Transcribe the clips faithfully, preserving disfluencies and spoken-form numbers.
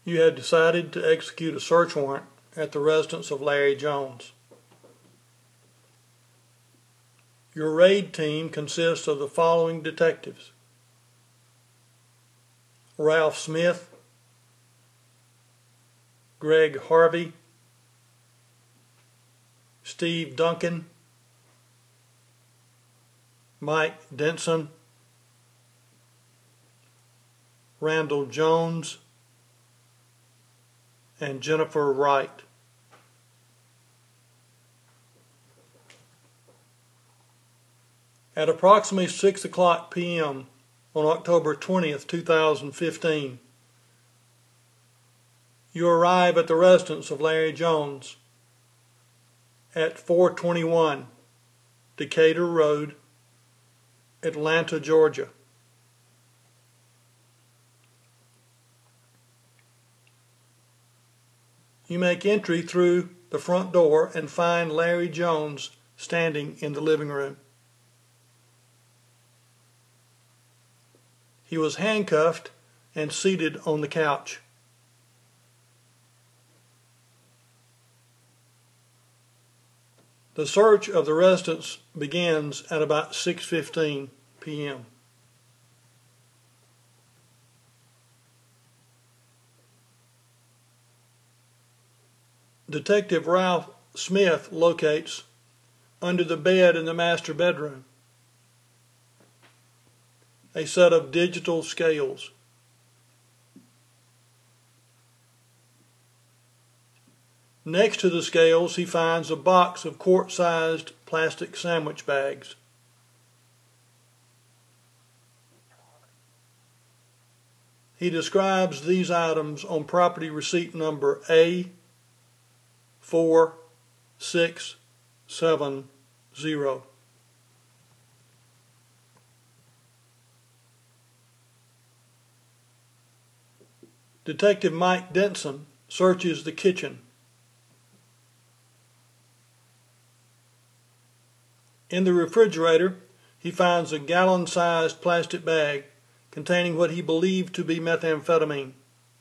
You had decided to execute a search warrant at the residence of Larry Jones. Your raid team consists of the following detectives: Ralph Smith, Greg Harvey, Steve Duncan, Mike Denson, Randall Jones, and Jennifer Wright. At approximately six o'clock p m on October twentieth, two thousand fifteen, you arrive at the residence of Larry Jones at four twenty-one Decatur Road, Atlanta, Georgia. You make entry through the front door and find Larry Jones standing in the living room. He was handcuffed and seated on the couch. The search of the residence begins at about six fifteen p m Detective Ralph Smith locates, under the bed in the master bedroom, a set of digital scales. Next to the scales, he finds a box of quart-sized plastic sandwich bags. He describes these items on property receipt number A four six seven zero. Detective Mike Denson searches the kitchen. In the refrigerator, he finds a gallon-sized plastic bag containing what he believed to be methamphetamine.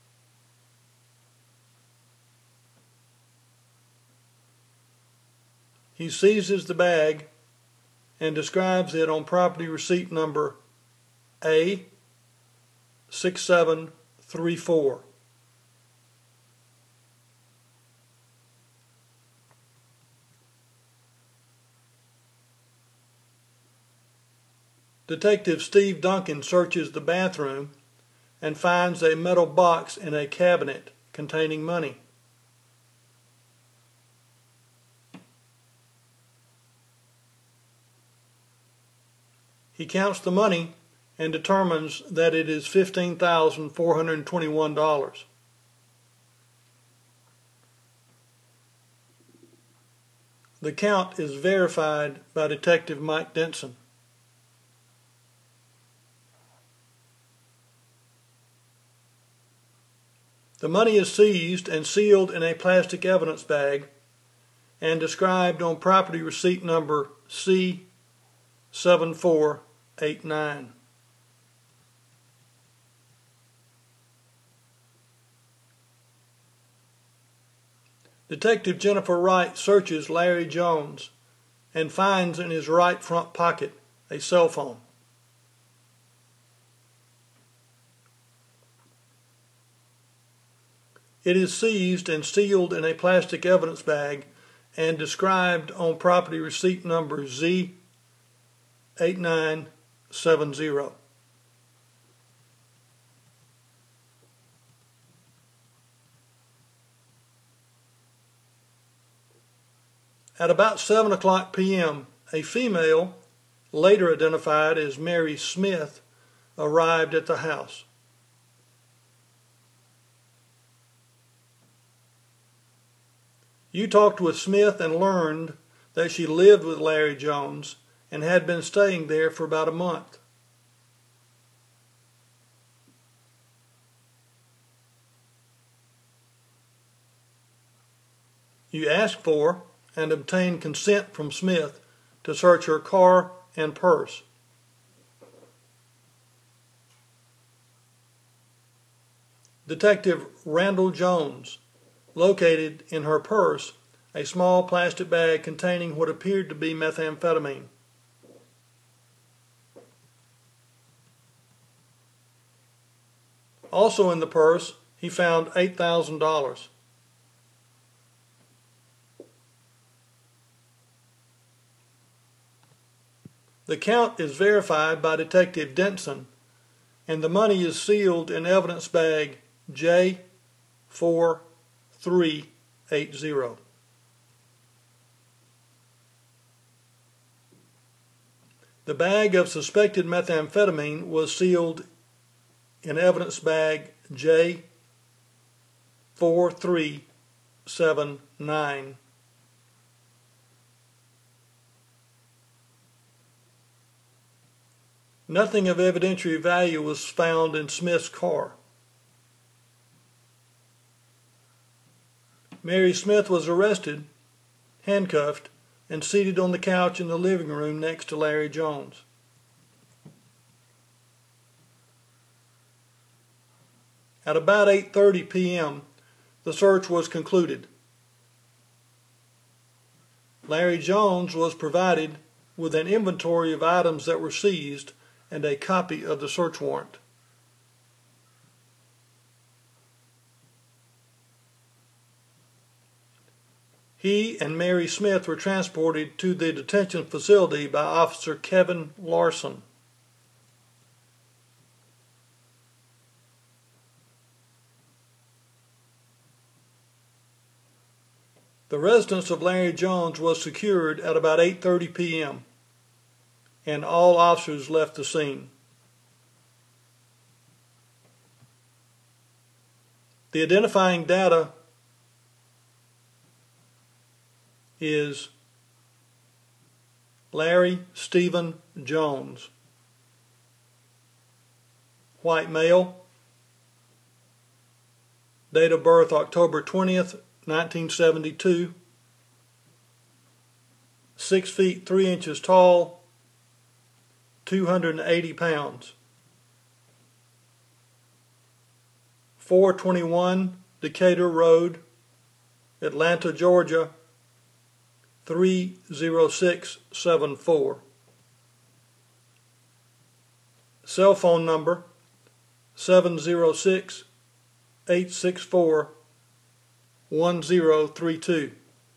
He seizes the bag and describes it on property receipt number A six seven three four. Detective Steve Duncan searches the bathroom and finds a metal box in a cabinet containing money. He counts the money and determines that it is fifteen thousand four hundred twenty-one dollars. The count is verified by Detective Mike Denson. The money is seized and sealed in a plastic evidence bag and described on property receipt number C seven four eight nine. Detective Jennifer Wright searches Larry Jones and finds in his right front pocket a cell phone. It is seized and sealed in a plastic evidence bag and described on property receipt number Z eight nine seven zero. At about seven o'clock p m, a female, later identified as Mary Smith, arrived at the house. You talked with Smith and learned that she lived with Larry Jones and had been staying there for about a month. You asked for and obtained consent from Smith to search her car and purse. Detective Randall Jones located in her purse a small plastic bag containing what appeared to be methamphetamine. Also in the purse, he found eight thousand dollars. The count is verified by Detective Denson, and the money is sealed in evidence bag J four three eight zero. The bag of suspected methamphetamine was sealed in evidence bag J four three seven nine. Nothing of evidentiary value was found in Smith's car. Mary Smith was arrested, handcuffed, and seated on the couch in the living room next to Larry Jones. At about eight thirty p m, the search was concluded. Larry Jones was provided with an inventory of items that were seized and a copy of the search warrant. He and Mary Smith were transported to the detention facility by Officer Kevin Larson. The residence of Larry Jones was secured at about eight thirty p m and all officers left the scene. The identifying data is Larry Stephen Jones, white male, date of birth October twentieth, nineteen seventy-two, six feet three inches tall, two hundred eighty pounds. four twenty-one Decatur Road, Atlanta, Georgia, three zero six seven four. Cell phone number seven zero six, eight six four, one zero three two.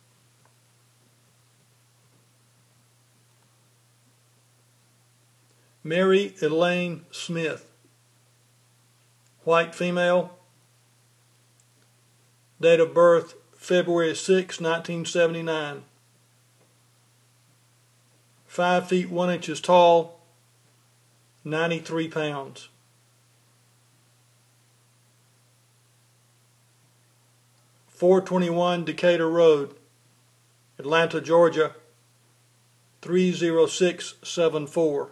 Mary Elaine Smith, white female, date of birth February sixth, nineteen seventy-nine, five feet one inches tall, ninety-three pounds. four twenty-one Decatur Road, Atlanta, Georgia, three zero six seven four.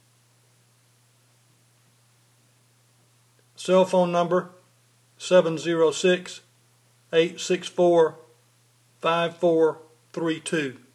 Cell phone number seven zero six, eight six four, five four three two.